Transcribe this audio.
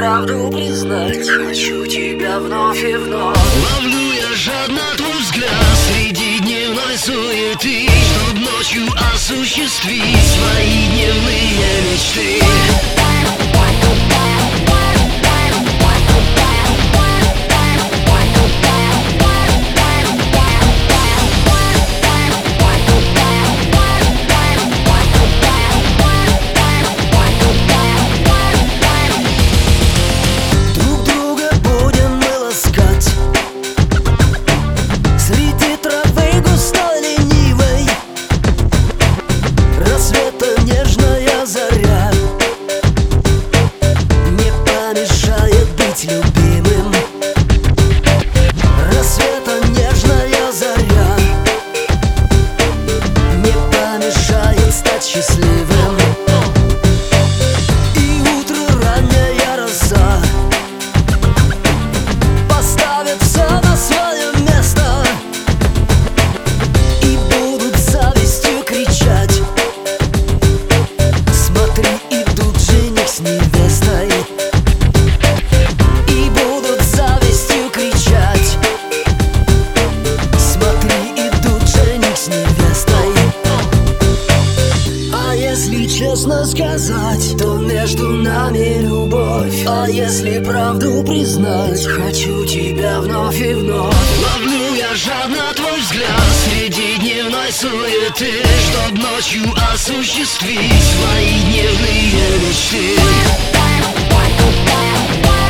правду признать, хочу тебя вновь и вновь. Ловлю я жадно твой взгляд среди дневной суеты, чтоб ночью осуществить свои дневные мечты. Любимым рассвета нежная заря не помешает стать счастливым. И утро ранняя роса поставит все на свое место, и будут завистью кричать: смотри, идут жених с невестой. Если честно сказать, то между нами любовь. А если правду признать, хочу тебя вновь и вновь. Ловлю я жадно твой взгляд среди дневной суеты, чтоб ночью осуществить свои дневные мечты.